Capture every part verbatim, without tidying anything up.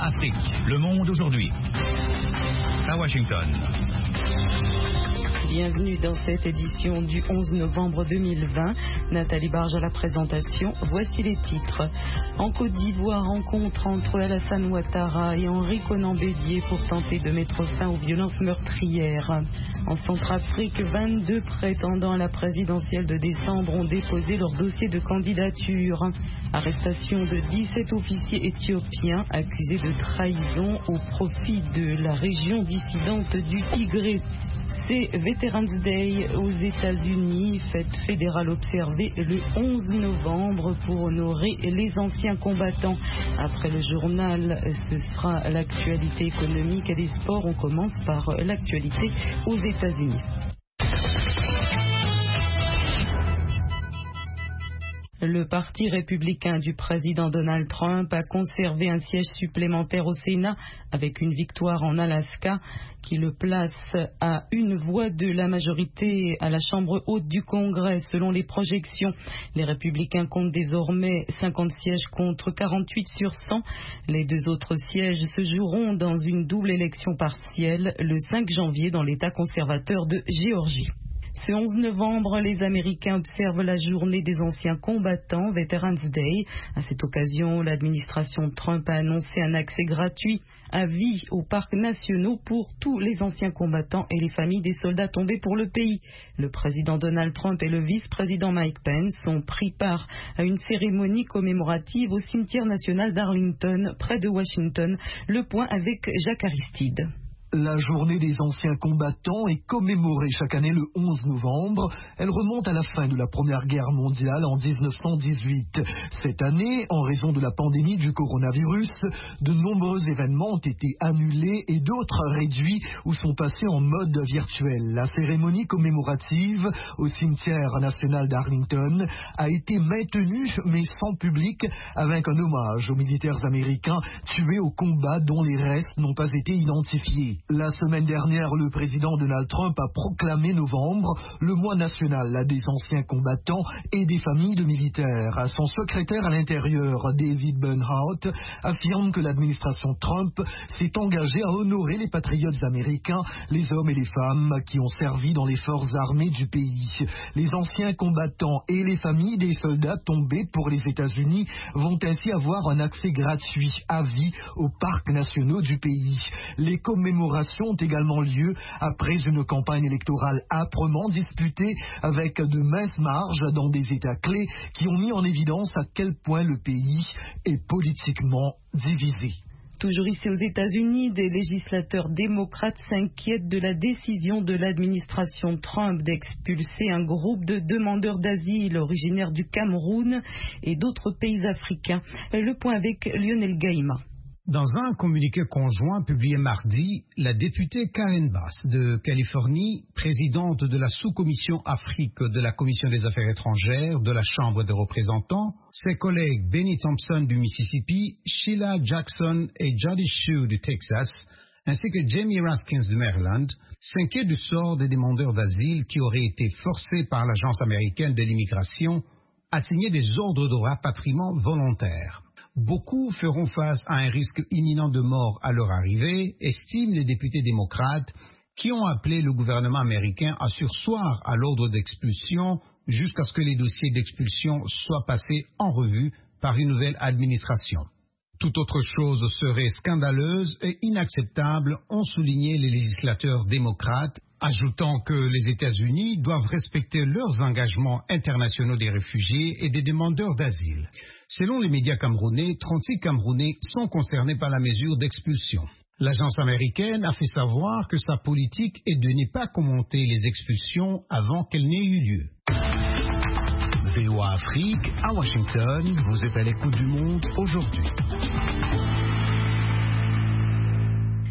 Afrique, le monde aujourd'hui. À Washington. Bienvenue dans cette édition du onze novembre deux mille vingt. Nathalie Barge à la présentation. Voici les titres. En Côte d'Ivoire, rencontre entre Alassane Ouattara et Henri Konan Bédié pour tenter de mettre fin aux violences meurtrières. En Centrafrique, vingt-deux prétendants à la présidentielle de décembre ont déposé leur dossier de candidature. Arrestation de dix-sept officiers éthiopiens accusés de trahison au profit de la région dissidente du Tigré. C'est Veterans Day aux États-Unis, fête fédérale observée le onze novembre pour honorer les anciens combattants. Après le journal, ce sera l'actualité économique et des sports. On commence par l'actualité aux États-Unis. Le Parti républicain du président Donald Trump a conservé un siège supplémentaire au Sénat avec une victoire en Alaska qui le place à une voix de la majorité à la Chambre haute du Congrès. Selon les projections, les républicains comptent désormais cinquante sièges contre quarante-huit sur cent. Les deux autres sièges se joueront dans une double élection partielle le cinq janvier dans l'État conservateur de Géorgie. Ce onze novembre, les Américains observent la journée des anciens combattants, Veterans Day. À cette occasion, l'administration Trump a annoncé un accès gratuit à vie aux parcs nationaux pour tous les anciens combattants et les familles des soldats tombés pour le pays. Le président Donald Trump et le vice-président Mike Pence ont pris part à une cérémonie commémorative au cimetière national d'Arlington, près de Washington. Le point avec Jacques Aristide. La journée des anciens combattants est commémorée chaque année le onze novembre. Elle remonte à la fin de la Première Guerre mondiale en dix-neuf cent dix-huit. Cette année, en raison de la pandémie du coronavirus, de nombreux événements ont été annulés et d'autres réduits ou sont passés en mode virtuel. La cérémonie commémorative au cimetière national d'Arlington a été maintenue mais sans public, avec un hommage aux militaires américains tués au combat dont les restes n'ont pas été identifiés. La semaine dernière, le président Donald Trump a proclamé novembre le mois national des anciens combattants et des familles de militaires. Son secrétaire à l'intérieur, David Bernhardt, affirme que l'administration Trump s'est engagée à honorer les patriotes américains, les hommes et les femmes qui ont servi dans les forces armées du pays. Les anciens combattants et les familles des soldats tombés pour les États-Unis vont ainsi avoir un accès gratuit à vie aux parcs nationaux du pays. Les commémorations ont également lieu après une campagne électorale âprement disputée avec de minces marges dans des États clés qui ont mis en évidence à quel point le pays est politiquement divisé. Toujours ici aux États-Unis, des législateurs démocrates s'inquiètent de la décision de l'administration Trump d'expulser un groupe de demandeurs d'asile originaires du Cameroun et d'autres pays africains. Le point avec Lionel Gaïma. Dans un communiqué conjoint publié mardi, la députée Karen Bass de Californie, présidente de la sous-commission Afrique de la Commission des Affaires étrangères de la Chambre des représentants, ses collègues Benny Thompson du Mississippi, Sheila Jackson et Jody Shue du Texas, ainsi que Jamie Raskins du Maryland, s'inquiètent du sort des demandeurs d'asile qui auraient été forcés par l'Agence américaine de l'immigration à signer des ordres de rapatriement volontaires. Beaucoup feront face à un risque imminent de mort à leur arrivée, estiment les députés démocrates qui ont appelé le gouvernement américain à surseoir à l'ordre d'expulsion jusqu'à ce que les dossiers d'expulsion soient passés en revue par une nouvelle administration. Toute autre chose serait scandaleuse et inacceptable, ont souligné les législateurs démocrates, ajoutant que les États-Unis doivent respecter leurs engagements internationaux des réfugiés et des demandeurs d'asile. Selon les médias camerounais, trente-six Camerounais sont concernés par la mesure d'expulsion. L'agence américaine a fait savoir que sa politique est de ne pas commenter les expulsions avant qu'elles n'aient eu lieu. V O A Afrique, à Washington, vous êtes à l'écoute du monde aujourd'hui.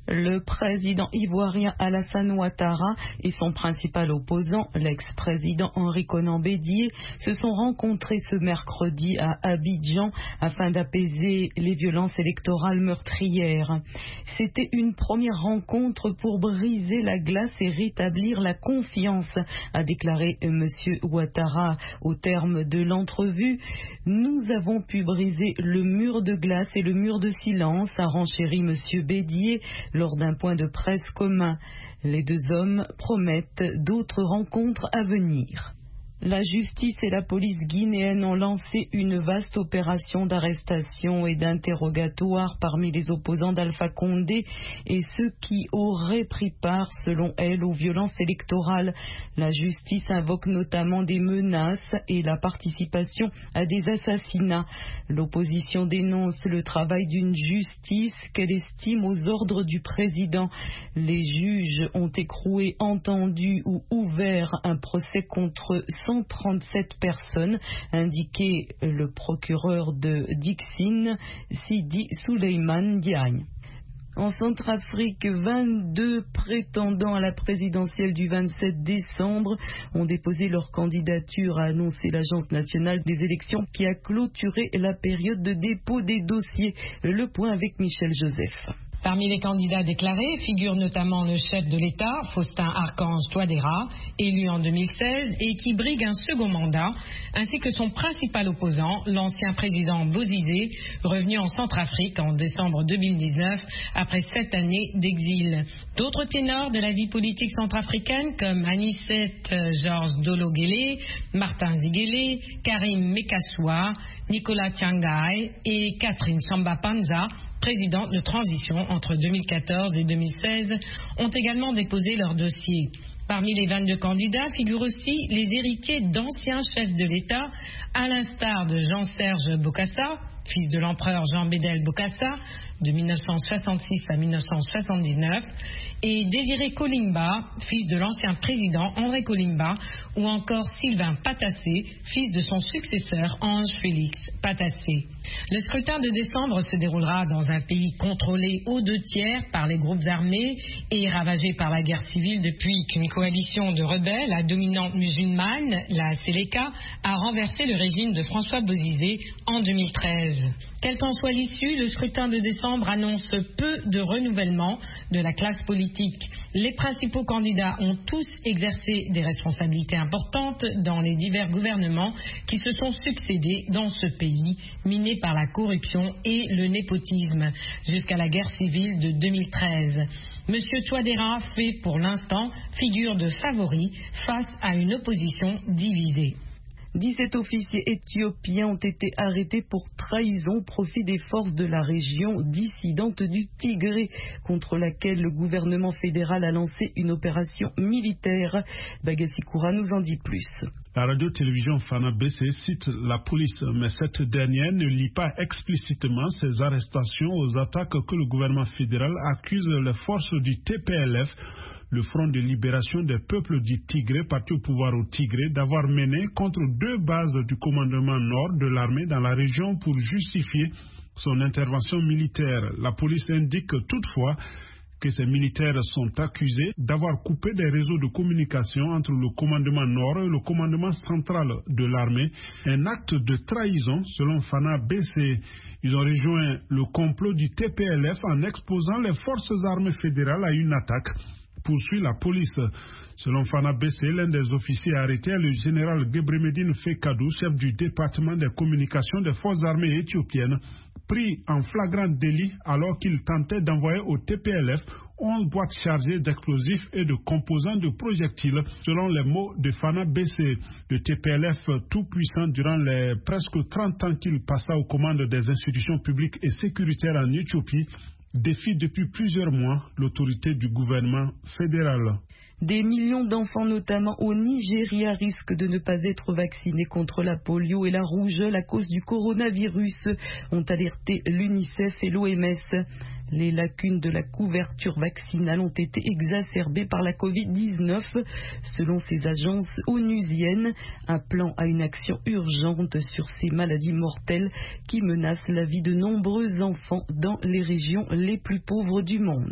Le président ivoirien Alassane Ouattara et son principal opposant, l'ex-président Henri Konan Bédié, se sont rencontrés ce mercredi à Abidjan afin d'apaiser les violences électorales meurtrières. C'était une première rencontre pour briser la glace et rétablir la confiance, a déclaré M. Ouattara au terme de l'entrevue. Nous avons pu briser le mur de glace et le mur de silence, a renchéri M. Bédié lors d'un point de presse commun. Les deux hommes promettent d'autres rencontres à venir. La justice et la police guinéenne ont lancé une vaste opération d'arrestation et d'interrogatoire parmi les opposants d'Alpha Condé et ceux qui auraient pris part, selon elle, aux violences électorales. La justice invoque notamment des menaces et la participation à des assassinats. L'opposition dénonce le travail d'une justice qu'elle estime aux ordres du président. Les juges ont écroué, entendu ou ouvert un procès contre cent trente-sept personnes, indiquait le procureur de Dixine, Sidi Souleymane Diagne. En Centrafrique, vingt-deux prétendants à la présidentielle du vingt-sept décembre ont déposé leur candidature, a annoncé l'Agence nationale des élections qui a clôturé la période de dépôt des dossiers. Le point avec Michel Joseph. Parmi les candidats déclarés figure notamment le chef de l'État, Faustin Archange Touadéra, élu en deux mille seize et qui brigue un second mandat, ainsi que son principal opposant, l'ancien président Bozizé, revenu en Centrafrique en décembre deux mille dix-neuf après sept années d'exil. D'autres ténors de la vie politique centrafricaine comme Anicette Georges Dolo-Guélé, Martin Ziguélé, Karim Mekassoua, Nicolas Tiangai et Catherine Samba-Panza, présidente de transition entre deux mille quatorze et deux mille seize, ont également déposé leur dossier. Parmi les vingt-deux candidats figurent aussi les héritiers d'anciens chefs de l'État, à l'instar de Jean-Serge Bokassa, fils de l'empereur Jean-Bédel Bokassa, de mille neuf cent soixante-six à mille neuf cent soixante-dix-neuf, et Désiré Kolimba, fils de l'ancien président André Kolimba, ou encore Sylvain Patassé, fils de son successeur Ange Félix Patassé. Le scrutin de décembre se déroulera dans un pays contrôlé aux deux tiers par les groupes armés et ravagé par la guerre civile depuis qu'une coalition de rebelles à dominante musulmane, la Séléka, a renversé le régime de François Bozizé en deux mille treize. Quelle qu'en soit l'issue, le scrutin de décembre annonce peu de renouvellement de la classe politique. Les principaux candidats ont tous exercé des responsabilités importantes dans les divers gouvernements qui se sont succédés dans ce pays, miné par la corruption et le népotisme, jusqu'à la guerre civile de deux mille treize. Monsieur Touadéra fait pour l'instant figure de favori face à une opposition divisée. dix-sept officiers éthiopiens ont été arrêtés pour trahison au profit des forces de la région dissidente du Tigré, contre laquelle le gouvernement fédéral a lancé une opération militaire. Bagassi Koura nous en dit plus. La radio-télévision Fana B C cite la police, mais cette dernière ne lie pas explicitement ces arrestations aux attaques que le gouvernement fédéral accuse les forces du T P L F, le Front de libération des peuples du Tigré, parti au pouvoir au Tigré, d'avoir mené contre deux bases du commandement nord de l'armée dans la région pour justifier son intervention militaire. La police indique toutefois que ces militaires sont accusés d'avoir coupé des réseaux de communication entre le commandement nord et le commandement central de l'armée, un acte de trahison selon Fana B C. Ils ont rejoint le complot du T P L F en exposant les forces armées fédérales à une attaque, poursuit la police. Selon Fana B C, l'un des officiers arrêtés est le général Gebremedine Fekadou, chef du département des communications des forces armées éthiopiennes, pris en flagrant délit alors qu'il tentait d'envoyer au T P L F onze boîtes chargées d'explosifs et de composants de projectiles, selon les mots de Fana B C. Le T P L F, tout puissant durant les presque trente ans qu'il passa aux commandes des institutions publiques et sécuritaires en Éthiopie, défie depuis plusieurs mois l'autorité du gouvernement fédéral. Des millions d'enfants, notamment au Nigeria, risquent de ne pas être vaccinés contre la polio et la rougeole à cause du coronavirus, ont alerté l'UNICEF et l'O M S. Les lacunes de la couverture vaccinale ont été exacerbées par la covid dix-neuf, selon ces agences onusiennes, appelant à une action urgente sur ces maladies mortelles qui menacent la vie de nombreux enfants dans les régions les plus pauvres du monde.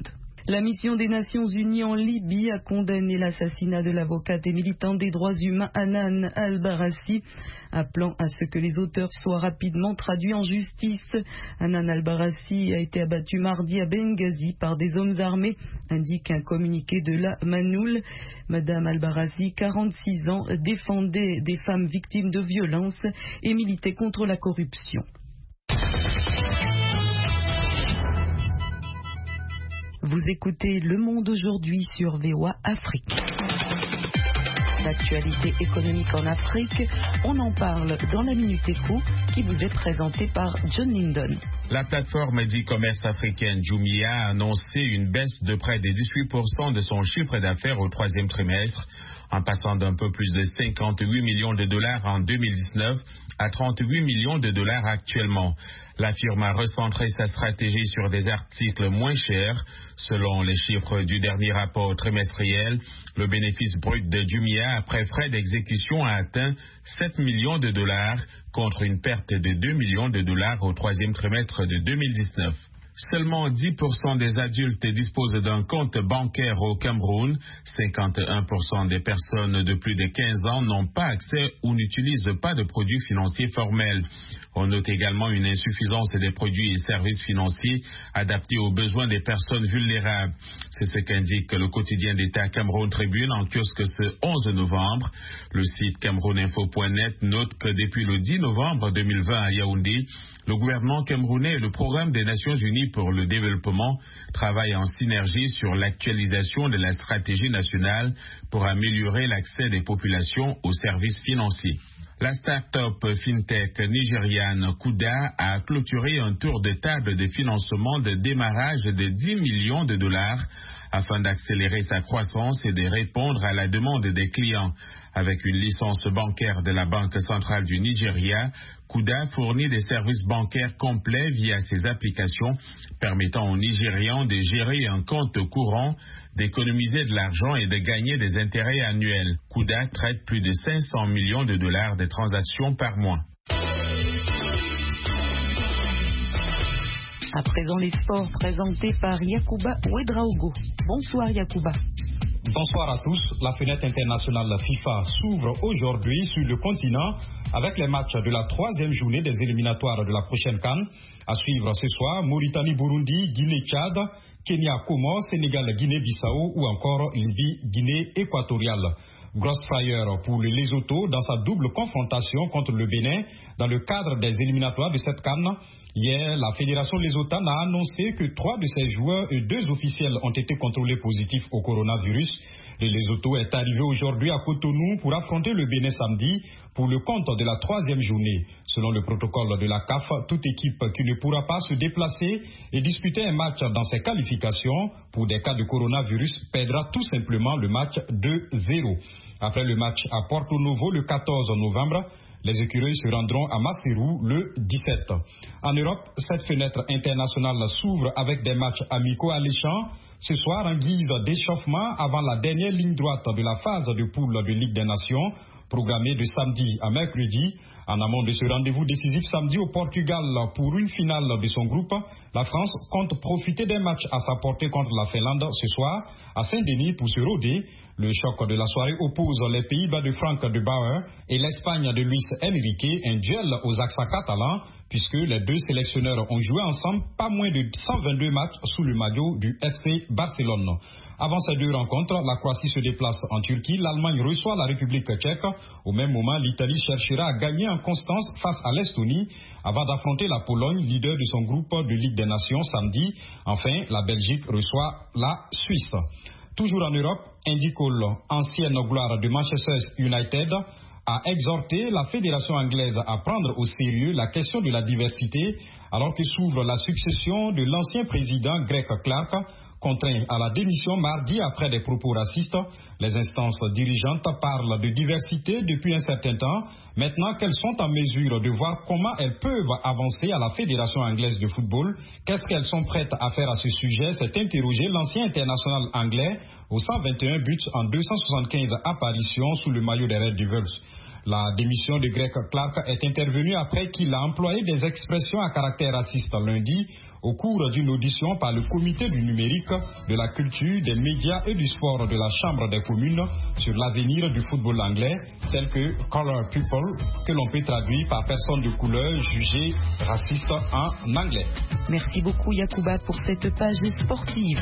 La mission des Nations Unies en Libye a condamné l'assassinat de l'avocate et militante des droits humains Hanan al-Barassi, appelant à ce que les auteurs soient rapidement traduits en justice. Hanan al-Barassi a été abattu mardi à Benghazi par des hommes armés, indique un communiqué de la Manoul. Madame al-Barassi, quarante-six ans, défendait des femmes victimes de violences et militait contre la corruption. Vous écoutez Le Monde aujourd'hui sur V O A Afrique. L'actualité économique en Afrique, on en parle dans la Minute Éco qui vous est présentée par John Lindon. La plateforme d'e-commerce africaine Jumia a annoncé une baisse de près de dix-huit pour cent de son chiffre d'affaires au troisième trimestre, en passant d'un peu plus de cinquante-huit millions de dollars en deux mille dix-neuf à trente-huit millions de dollars actuellement. La firme a recentré sa stratégie sur des articles moins chers. Selon les chiffres du dernier rapport trimestriel, le bénéfice brut de Jumia après frais d'exécution a atteint sept millions de dollars contre une perte de deux millions de dollars au troisième trimestre de deux mille dix-neuf. Seulement dix pour cent des adultes disposent d'un compte bancaire au Cameroun. cinquante et un pour cent des personnes de plus de quinze ans n'ont pas accès ou n'utilisent pas de produits financiers formels. On note également une insuffisance des produits et services financiers adaptés aux besoins des personnes vulnérables. C'est ce qu'indique le quotidien d'État Cameroun Tribune en kiosque ce onze novembre. Le site camerouninfo point net note que depuis le dix novembre deux mille vingt à Yaoundé, le gouvernement camerounais et le programme des Nations Unies pour le développement travaillent en synergie sur l'actualisation de la stratégie nationale pour améliorer l'accès des populations aux services financiers. La start-up fintech nigériane Kuda a clôturé un tour de table de financement de démarrage de dix millions de dollars afin d'accélérer sa croissance et de répondre à la demande des clients. Avec une licence bancaire de la Banque centrale du Nigeria, Kuda fournit des services bancaires complets via ses applications, permettant aux Nigérians de gérer un compte courant, d'économiser de l'argent et de gagner des intérêts annuels. Kuda traite plus de cinq cents millions de dollars de transactions par mois. À présent, les sports présentés par Yacouba Ouedraogo. Bonsoir Yacouba. Bonsoir à tous. La fenêtre internationale FIFA s'ouvre aujourd'hui sur le continent avec les matchs de la troisième journée des éliminatoires de la prochaine CAN. À suivre ce soir, Mauritanie-Burundi, Guinée-Tchad, Kenya-Comore, Sénégal-Guinée-Bissau ou encore Libye-Guinée équatoriale. Grosse frayeur pour le Lesotho dans sa double confrontation contre le Bénin dans le cadre des éliminatoires de cette CAN. Hier, la fédération lésothane a annoncé que trois de ses joueurs et deux officiels ont été contrôlés positifs au coronavirus. Le Lesotho est arrivé aujourd'hui à Cotonou pour affronter le Bénin samedi pour le compte de la troisième journée. Selon le protocole de la C A F, toute équipe qui ne pourra pas se déplacer et disputer un match dans ses qualifications pour des cas de coronavirus perdra tout simplement le match deux zéro. Après le match à Porto Novo le quatorze novembre, les écureuils se rendront à Maseru le dix-sept. En Europe, cette fenêtre internationale s'ouvre avec des matchs amicaux alléchants. Ce soir, en guise d'échauffement avant la dernière ligne droite de la phase de poule de Ligue des Nations, programmée de samedi à mercredi. En amont de ce rendez-vous décisif samedi au Portugal pour une finale de son groupe, la France compte profiter d'un match à sa portée contre la Finlande ce soir à Saint-Denis pour se rôder. Le choc de la soirée oppose les Pays-Bas de Frank de Bauer et l'Espagne de Luis Enrique, un duel aux accents catalans, puisque les deux sélectionneurs ont joué ensemble pas moins de cent vingt-deux matchs sous le maillot du F C Barcelone. Avant ces deux rencontres, la Croatie se déplace en Turquie, l'Allemagne reçoit la République tchèque. Au même moment, l'Italie cherchera à gagner en constance face à l'Estonie avant d'affronter la Pologne, leader de son groupe de Ligue des Nations samedi. Enfin, la Belgique reçoit la Suisse. Toujours en Europe, Andy Cole, ancienne gloire de Manchester United, a exhorté la fédération anglaise à prendre au sérieux la question de la diversité alors que s'ouvre la succession de l'ancien président Greg Clark, contraint à la démission mardi après des propos racistes. Les instances dirigeantes parlent de diversité depuis un certain temps. Maintenant qu'elles sont en mesure de voir comment elles peuvent avancer à la Fédération anglaise de football, qu'est-ce qu'elles sont prêtes à faire à ce sujet, s'est interrogé l'ancien international anglais aux cent vingt et un buts en deux cent soixante-quinze apparitions sous le maillot des Red Devils. La démission de Greg Clark est intervenue après qu'il a employé des expressions à caractère raciste lundi Au cours d'une audition par le comité du numérique, de la culture, des médias et du sport de la Chambre des communes sur l'avenir du football anglais, tel que Colour People, que l'on peut traduire par personne de couleur jugée raciste en anglais. Merci beaucoup Yacouba pour cette page sportive.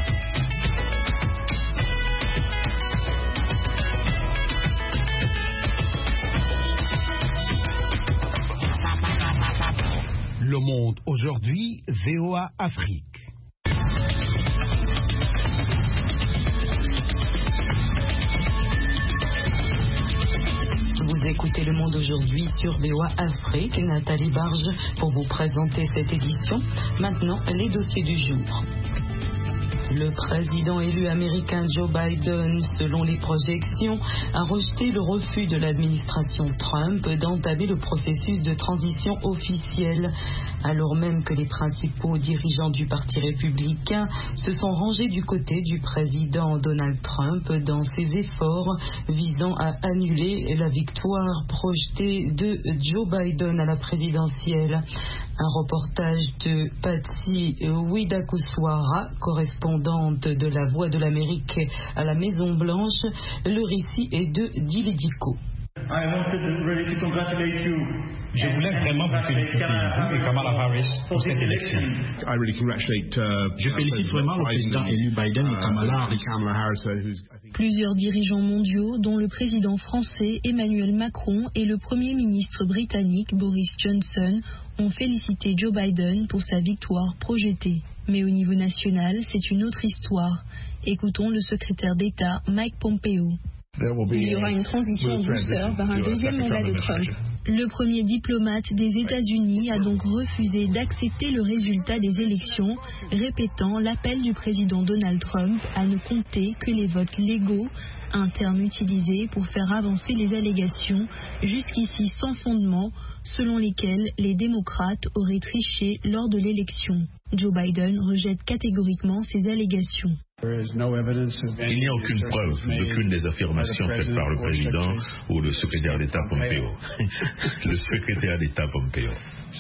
Le Monde aujourd'hui, V O A Afrique. Vous écoutez Le Monde aujourd'hui sur V O A Afrique. Nathalie Barge pour vous présenter cette édition. Maintenant, les dossiers du jour. Le président élu américain Joe Biden, selon les projections, a rejeté le refus de l'administration Trump d'entamer le processus de transition officielle, alors même que les principaux dirigeants du Parti républicain se sont rangés du côté du président Donald Trump dans ses efforts visant à annuler la victoire projetée de Joe Biden à la présidentielle. Un reportage de Patsy Widakuswara, correspondante de la Voix de l'Amérique à la Maison Blanche. Le récit est de Dili Diko. Je voulais vraiment vous féliciter, vous et Kamala Harris, pour cette élection. Je félicite vraiment le président élu Biden et Kamala Harris. Plusieurs dirigeants mondiaux, dont le président français Emmanuel Macron et le premier ministre britannique Boris Johnson, ont félicité Joe Biden pour sa victoire projetée. Mais au niveau national, c'est une autre histoire. Écoutons le secrétaire d'État Mike Pompeo. Il y aura une transition en douceur vers un deuxième mandat de Trump. Le premier diplomate des États-Unis a donc refusé d'accepter le résultat des élections, répétant l'appel du président Donald Trump à ne compter que les votes légaux, un terme utilisé pour faire avancer les allégations, jusqu'ici sans fondement, selon lesquelles les démocrates auraient triché lors de l'élection. Joe Biden rejette catégoriquement ces allégations. Il n'y a aucune preuve d'aucune des affirmations faites par le président ou le secrétaire d'État Pompeo. Le secrétaire d'État Pompeo.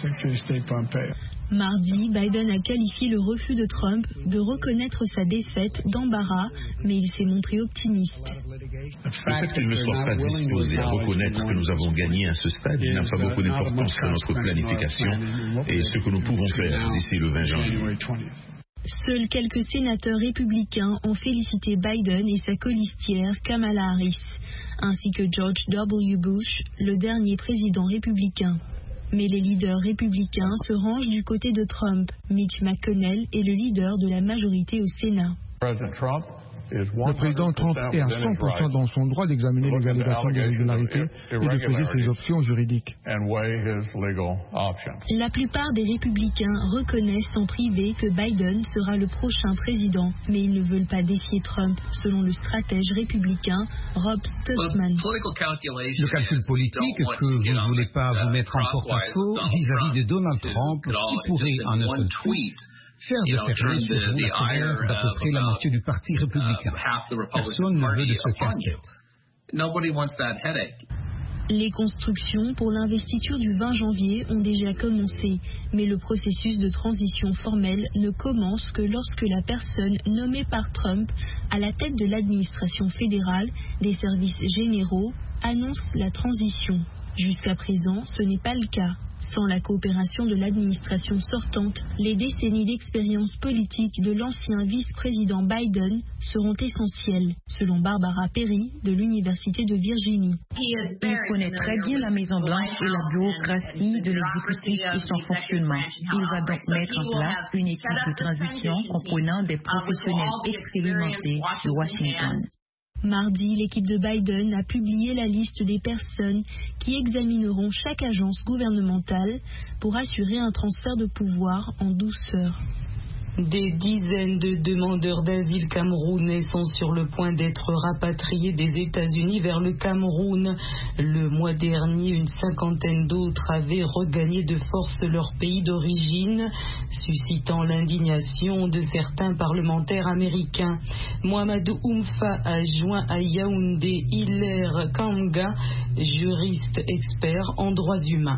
Mardi, Biden a qualifié le refus de Trump de reconnaître sa défaite d'embarras, mais il s'est montré optimiste. Le fait qu'il ne soit pas disposé à reconnaître que nous avons gagné à ce stade n'a pas beaucoup d'importance pour notre planification et ce que nous pouvons faire d'ici le vingt janvier. Seuls quelques sénateurs républicains ont félicité Biden et sa colistière Kamala Harris, ainsi que George W. Bush, le dernier président républicain. Mais les leaders républicains se rangent du côté de Trump. Mitch McConnell est le leader de la majorité au Sénat. Le président Trump est à cent pour cent dans son droit d'examiner les allégations d'irrégularité et de peser ses options juridiques. La plupart des républicains reconnaissent en privé que Biden sera le prochain président, mais ils ne veulent pas défier Trump, selon le stratège républicain Rob Stutzman. Le calcul politique que vous ne voulez pas vous mettre en porte-à-faux vis-à-vis de Donald Trump, qui pourrait en un seul tweet faire déferler sur vous la colère d'à peu près la moitié du Parti républicain. Personne ne veut de ce casse-tête. Les constructions pour l'investiture du vingt janvier ont déjà commencé, mais le processus de transition formelle ne commence que lorsque la personne nommée par Trump à la tête de l'administration fédérale des services généraux annonce la transition. Jusqu'à présent, ce n'est pas le cas. Sans la coopération de l'administration sortante, les décennies d'expérience politique de l'ancien vice-président Biden seront essentielles, selon Barbara Perry de l'Université de Virginie. Il connaît très bien la Maison-Blanche et la bureaucratie de l'exécutif et son fonctionnement. Il va donc mettre en place une équipe de transition comprenant des professionnels expérimentés de Washington. Mardi, l'équipe de Biden a publié la liste des personnes qui examineront chaque agence gouvernementale pour assurer un transfert de pouvoir en douceur. Des dizaines de demandeurs d'asile camerounais sont sur le point d'être rapatriés des États-Unis vers le Cameroun. Le mois dernier, une cinquantaine d'autres avaient regagné de force leur pays d'origine, suscitant l'indignation de certains parlementaires américains. Mohamedou Oumfa a joint à Yaoundé Hilaire Kanga, juriste expert en droits humains.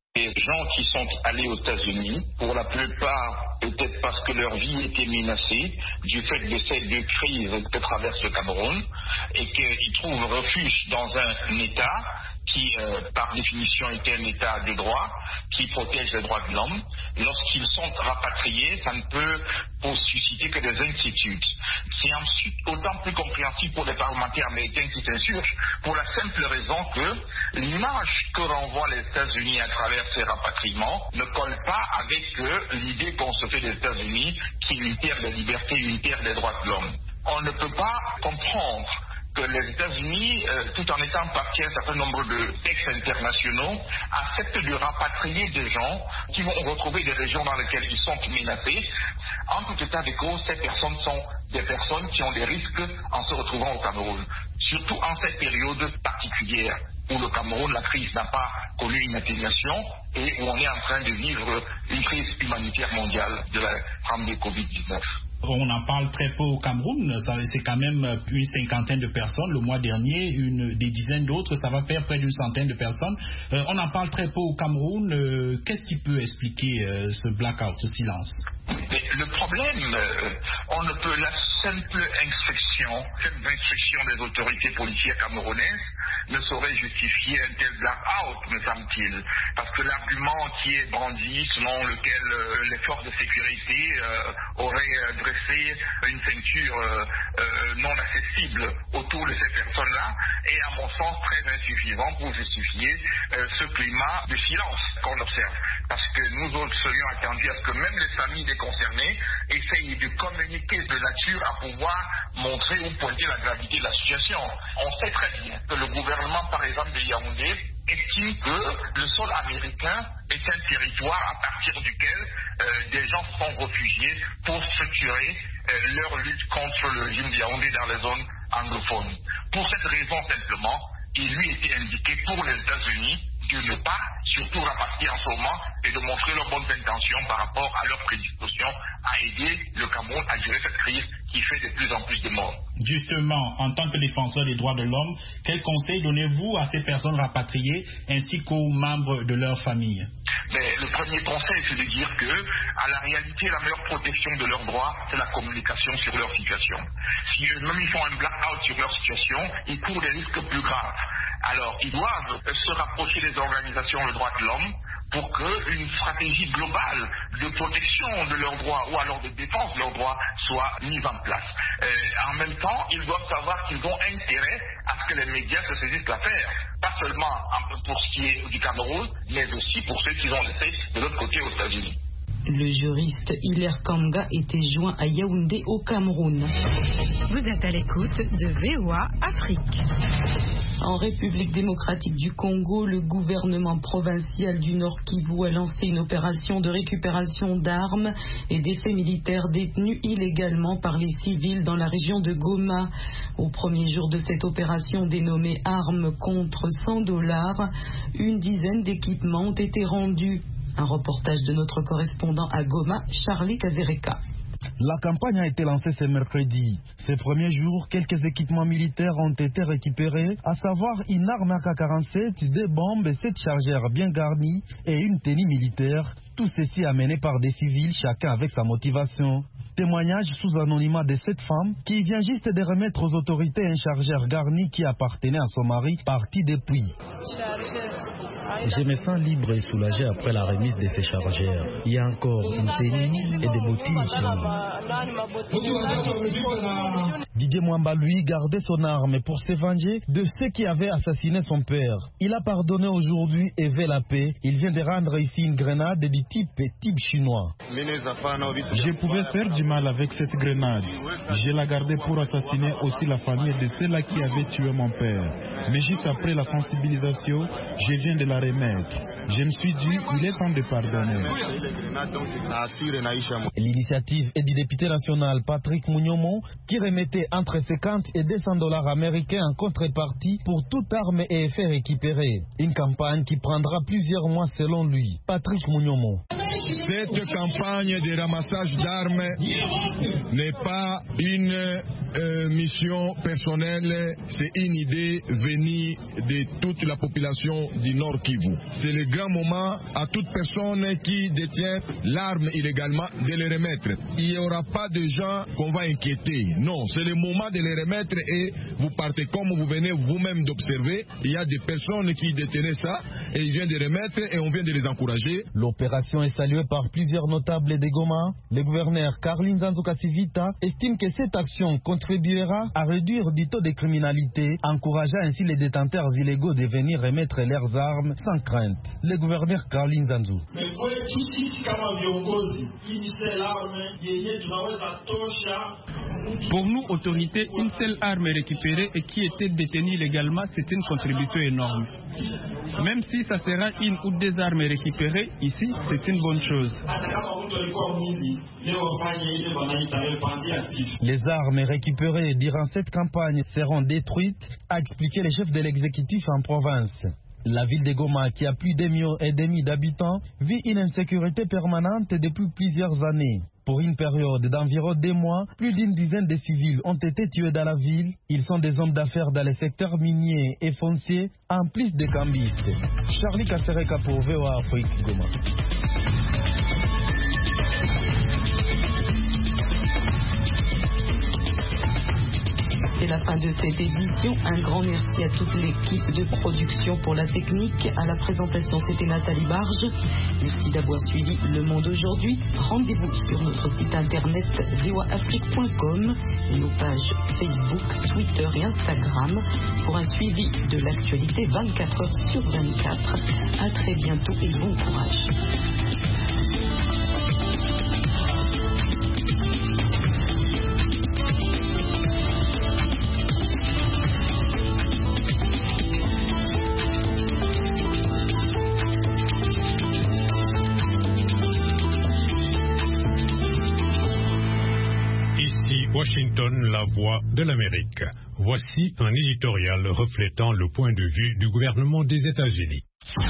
Des gens qui sont allés aux États-Unis, pour la plupart, peut-être parce que leur vie était menacée du fait de ces deux crises que traverse le Cameroun, et qu'ils trouvent refuge dans un État qui, euh, par définition, est un État de droit, qui protège les droits de l'homme. Lorsqu'ils sont rapatriés, ça ne peut susciter que des inquiétudes. C'est ensuite autant plus compréhensible pour les parlementaires américains qui s'insurgent, pour la simple raison que l'image que renvoient les États-Unis à travers ces rapatriements ne colle pas avec euh, l'idée qu'on se fait des États-Unis, qui est une terre de liberté, une terre des droits de l'homme. On ne peut pas comprendre que les États-Unis, euh, tout en étant partie à un certain nombre de textes internationaux, acceptent de rapatrier des gens qui vont retrouver des régions dans lesquelles ils sont menacés. En tout état de cause, ces personnes sont des personnes qui ont des risques en se retrouvant au Cameroun. Surtout en cette période particulière où le Cameroun, la crise n'a pas connu une atténuation et où on est en train de vivre une crise humanitaire mondiale de la pandémie covid dix-neuf. On en parle très peu au Cameroun, c'est quand même une cinquantaine de personnes. Le mois dernier, une, des dizaines d'autres, ça va faire près d'une centaine de personnes. Euh, on en parle très peu au Cameroun. Euh, qu'est-ce qui peut expliquer euh, ce blackout, ce silence? Mais le problème, euh, on ne peut, la simple instruction, cette instruction des autorités policières camerounaises ne saurait justifier un tel blackout, me semble-t-il. Parce que l'argument qui est brandi, selon lequel euh, les forces de sécurité euh, auraient euh, dressé une ceinture euh, euh, non accessible autour de ces personnes-là, est à mon sens très insuffisant pour justifier euh, ce climat de silence qu'on observe. Parce que nous autres serions attendus à ce que même les familles des concernés essayent de communiquer de nature à pouvoir montrer ou pointer la gravité de la situation. On sait très bien que le gouvernement, par exemple, de Yaoundé, estime que le sol américain est un territoire à partir duquel euh, des gens se sont réfugiés pour structurer euh, leur lutte contre le régime de Yaoundé dans les zones anglophones. Pour cette raison simplement, il lui était indiqué pour les États-Unis de ne pas surtout rapatrier en ce moment et de montrer leurs bonnes intentions par rapport à leur prédisposition à aider le Cameroun à gérer cette crise qui fait de plus en plus de morts. Justement, en tant que défenseur des droits de l'homme, quels conseils donnez-vous à ces personnes rapatriées ainsi qu'aux membres de leur famille? Mais le premier conseil, c'est de dire que, à la réalité, la meilleure protection de leurs droits, c'est la communication sur leur situation. Si eux-mêmes ils font un blackout sur leur situation, ils courent des risques plus graves. Alors, ils doivent se rapprocher des organisations des droits de l'homme pour qu'une stratégie globale de protection de leurs droits ou alors de défense de leurs droits soit mise en place. Euh, en même temps, ils doivent savoir qu'ils ont intérêt à ce que les médias se saisissent de l'affaire, pas seulement pour ce qui est du Cameroun, mais aussi pour ceux qui ont laissé de l'autre côté aux États-Unis. Le juriste Hilaire Kanga était joint à Yaoundé au Cameroun. Vous êtes à l'écoute de V O A Afrique. En République démocratique du Congo, le gouvernement provincial du Nord Kivu a lancé une opération de récupération d'armes et d'effets militaires détenus illégalement par les civils dans la région de Goma. Au premier jour de cette opération dénommée Armes contre cent dollars, une dizaine d'équipements ont été rendus. Un reportage de notre correspondant à Goma, Charlie Kazereka. La campagne a été lancée ce mercredi. Ces premiers jours, quelques équipements militaires ont été récupérés, à savoir une arme A K quarante-sept, des bombes, sept chargeurs bien garnis et une tenue militaire. Tout ceci amené par des civils, chacun avec sa motivation. Témoignage sous anonymat de cette femme qui vient juste de remettre aux autorités un chargeur garni qui appartenait à son mari, parti depuis. Je me sens libre et soulagé après la remise de ces chargeurs. Il y a encore une tenue et des bottines chez nous. Didier Mwamba, lui, gardait son arme pour se venger de ceux qui avaient assassiné son père. Il a pardonné aujourd'hui et veut la paix. Il vient de rendre ici une grenade du type type chinois. Je pouvais faire du mal avec cette grenade. Je l'ai gardée pour assassiner aussi la famille de ceux-là qui avaient tué mon père. Mais juste après la sensibilisation, je viens de la remettre. Je me suis dit, il est temps de pardonner. L'initiative est du député national Patrick Mounyomo qui remettait entre cinquante et deux cents dollars américains en contrepartie pour toute arme et effet récupéré. Une campagne qui prendra plusieurs mois selon lui. Patrick Mounyomo. Cette campagne de ramassage d'armes n'est pas une euh, mission personnelle, c'est une idée venue de toute la population du Nord Kivu. C'est le grand moment à toute personne qui détient l'arme illégalement de les remettre. Il n'y aura pas de gens qu'on va inquiéter. Non, c'est le moment de les remettre et vous partez comme vous venez vous-même d'observer. Il y a des personnes qui détenaient ça et ils viennent de remettre et on vient de les encourager. L'opération est saluée par plusieurs notables des Goma. Le gouverneur Carlin Zanzou-Kasivita estime que cette action contribuera à réduire du taux de criminalité, encourageant ainsi les détenteurs illégaux de venir remettre leurs armes sans crainte. Le gouverneur Carlin Zanzou. Pour nous, autorités, une seule arme récupérée et qui était détenue illégalement, c'est une contribution énorme. Même si ça sera une ou deux armes récupérées, ici, c'est une bonne chose. Les armes récupérées durant cette campagne seront détruites, a expliqué le chef de l'exécutif en province. La ville de Goma, qui a plus d'un million et demi d'habitants, vit une insécurité permanente depuis plusieurs années. Pour une période d'environ deux mois, plus d'une dizaine de civils ont été tués dans la ville. Ils sont des hommes d'affaires dans les secteurs miniers et fonciers, en plus de cambistes. Charlie Kassereka pour V O A Afrique, Goma. C'est la fin de cette édition. Un grand merci à toute l'équipe de production pour la technique. À la présentation, c'était Nathalie Barge. Merci d'avoir suivi Le Monde aujourd'hui. Rendez-vous sur notre site internet v o a afrique point com et nos pages Facebook, Twitter et Instagram pour un suivi de l'actualité vingt-quatre heures sur vingt-quatre. À très bientôt et bon courage. Washington, la voix de l'Amérique. Voici un éditorial reflétant le point de vue du gouvernement des États-Unis.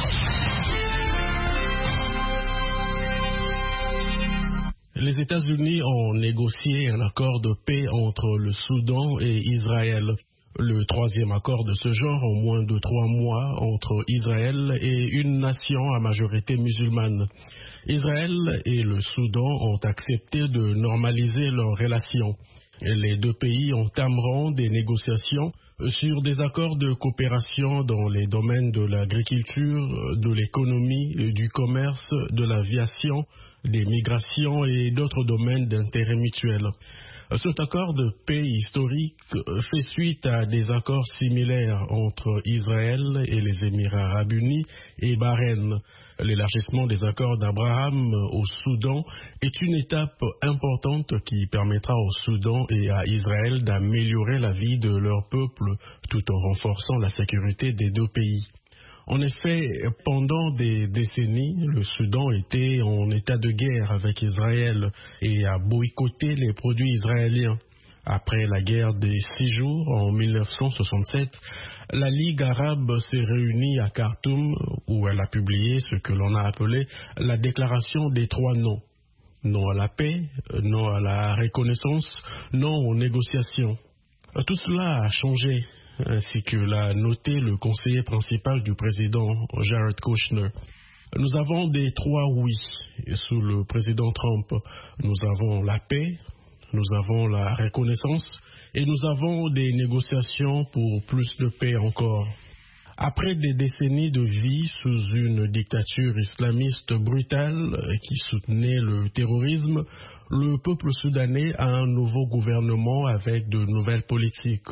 Les États-Unis ont négocié un accord de paix entre le Soudan et Israël. Le troisième accord de ce genre en moins de trois mois entre Israël et une nation à majorité musulmane. Israël et le Soudan ont accepté de normaliser leurs relations. Les deux pays entameront des négociations sur des accords de coopération dans les domaines de l'agriculture, de l'économie, du commerce, de l'aviation, des migrations et d'autres domaines d'intérêt mutuel. Cet accord de paix historique fait suite à des accords similaires entre Israël et les Émirats arabes unis et Bahreïn. L'élargissement des accords d'Abraham au Soudan est une étape importante qui permettra au Soudan et à Israël d'améliorer la vie de leur peuple tout en renforçant la sécurité des deux pays. En effet, pendant des décennies, le Soudan était en état de guerre avec Israël et a boycotté les produits israéliens. Après la guerre des six jours en mille neuf cent soixante-sept, la Ligue arabe s'est réunie à Khartoum où elle a publié ce que l'on a appelé la déclaration des trois non. Non à la paix, non à la reconnaissance, non aux négociations. Tout cela a changé, ainsi que l'a noté le conseiller principal du président Jared Kushner. Nous avons des trois oui sous le président Trump. Nous avons la paix, nous avons la reconnaissance et nous avons des négociations pour plus de paix encore. Après des décennies de vie sous une dictature islamiste brutale qui soutenait le terrorisme, le peuple soudanais a un nouveau gouvernement avec de nouvelles politiques,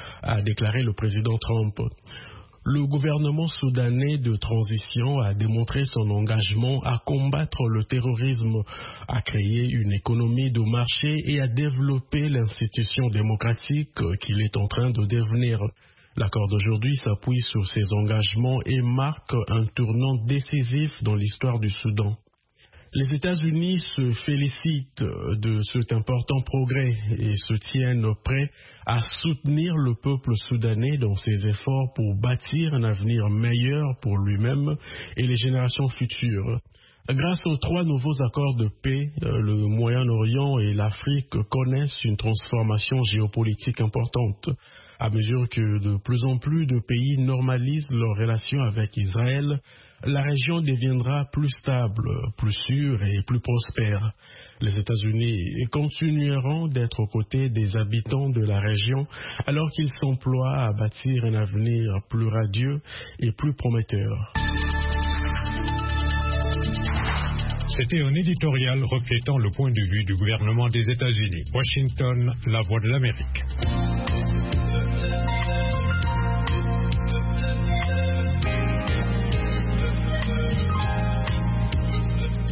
a déclaré le président Trump. Le gouvernement soudanais de transition a démontré son engagement à combattre le terrorisme, à créer une économie de marché et à développer l'institution démocratique qu'il est en train de devenir. L'accord d'aujourd'hui s'appuie sur ces engagements et marque un tournant décisif dans l'histoire du Soudan. Les États-Unis se félicitent de cet important progrès et se tiennent prêts à soutenir le peuple soudanais dans ses efforts pour bâtir un avenir meilleur pour lui-même et les générations futures. Grâce aux trois nouveaux accords de paix, le Moyen-Orient et l'Afrique connaissent une transformation géopolitique importante. À mesure que de plus en plus de pays normalisent leurs relations avec Israël, la région deviendra plus stable, plus sûre et plus prospère. Les États-Unis continueront d'être aux côtés des habitants de la région alors qu'ils s'emploient à bâtir un avenir plus radieux et plus prometteur. C'était un éditorial reflétant le point de vue du gouvernement des États-Unis. Washington, La Voix de l'Amérique.